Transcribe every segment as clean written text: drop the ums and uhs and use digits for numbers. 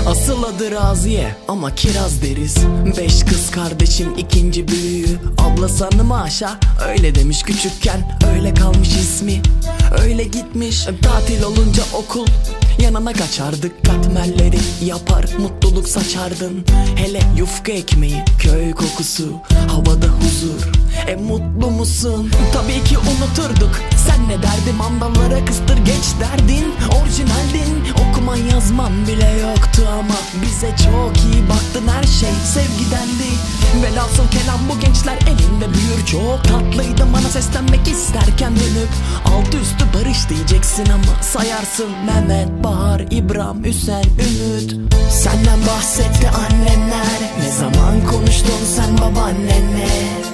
Asıl adı Raziye ama kiraz deriz. 5 kız kardeşin ikinci büyüğü. Ablası hanım Aşa öyle demiş küçükken. Öyle kalmış ismi, öyle gitmiş. Tatil olunca okul yanına kaçardık. Katmerleri yapar mutluluk saçardın. Hele yufka ekmeği, köy kokusu, havada huzur. Mutlu musun? Tabii ki unuturduk. Sen ne derdin, mandallara kıstır geç derdin. Orijinaldin, okuman yazman bile yoktu ama bize çok iyi baktın, her şey sevgidendi. Velhasıl kelam bu gençler elinde büyür. Çok tatlıydı bana seslenmek isterken dönüp altı üstü barış diyeceksin ama sayarsın Mehmet, Bahar, İbrahim, Hüseyin, Ümit. Senden bahsetti annemler, ne zaman konuştun sen babaannenle?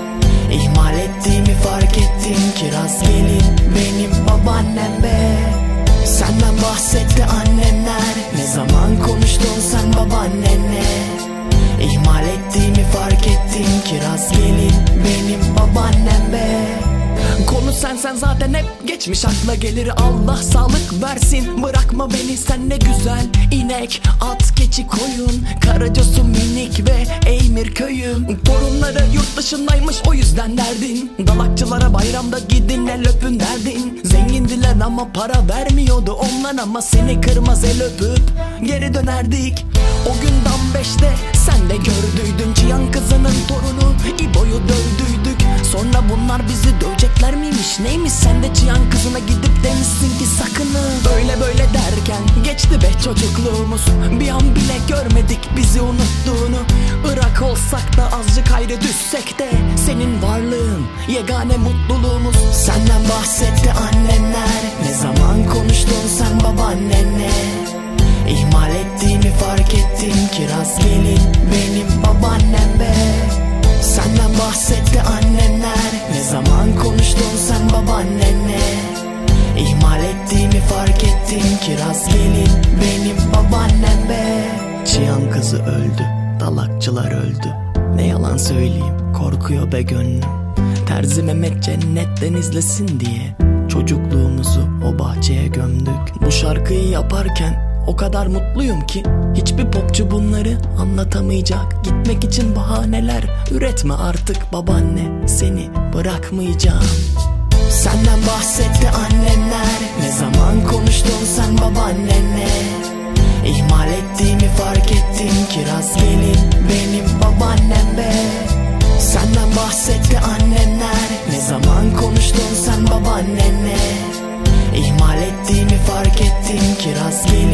İhmal ettiğimi fark ettim, kiraz gelin benim babaannem be. Senden bahsetti annemler, ne zaman konuştun sen babaannenle? İhmal ettiğimi fark ettim, kiraz gelin benim babaannem be. Konu sen zaten hep geçmiş akla gelir. Allah sağlık versin, bırakma beni sen ne güzel. İnek, at, keçi, koyun, Karacasu minik ve Eymir köyüm. Torunları yurt dışındaymış o yüzden derdin. Dalakçılara bayramda gidin el öpün derdin. Zengindiler ama para vermiyordu onlar, ama seni kırmaz el öpüp geri dönerdik. O günden 5'te sen de gördüydün Cihan kızının torunu İbo'yu dövdüydük. Sonra bunlar bizi dövecekler miymiş neymiş, sen de Cihan kızına gidip demişsin ki sakının. Böyle derken geçti be çocukluğumuz, bir an bile görmedik bizi unuttuğunu. Irak olsak da azıcık ayrı düşsek de senin varlığın yegane mutluluğumuz. Senden bahsetti annemler, ne zaman konuştun sen babaannenle? İhmal ettiğimi fark ettim, kiraz gelin benim babaannem be. Senden bahsetti annemler, ne zaman konuştun sen babaannenle? İhmal ettiğimi fark ettim, kiraz gelin benim babaannem be. Cihan kızı öldü, dalakçılar öldü. Ne yalan söyleyeyim, korkuyor be gönlüm. Terzi Mehmet cennetten izlesin diye çocukluğumuzu o bahçeye gömdük. Bu şarkıyı yaparken o kadar mutluyum ki hiçbir popçu bunları anlatamayacak. Gitmek için bahaneler üretme artık babaanne, seni bırakmayacağım. Senden bahsetti annemler, ne zaman konuştun sen babaannenle? İhmal ettiğimi fark ettim, kiraz gelin benim babaannem be. Senden bahsetti annemler, ne zaman konuştun sen babaannenle? İhmal ettiğimi fark ettim, kiraz gelin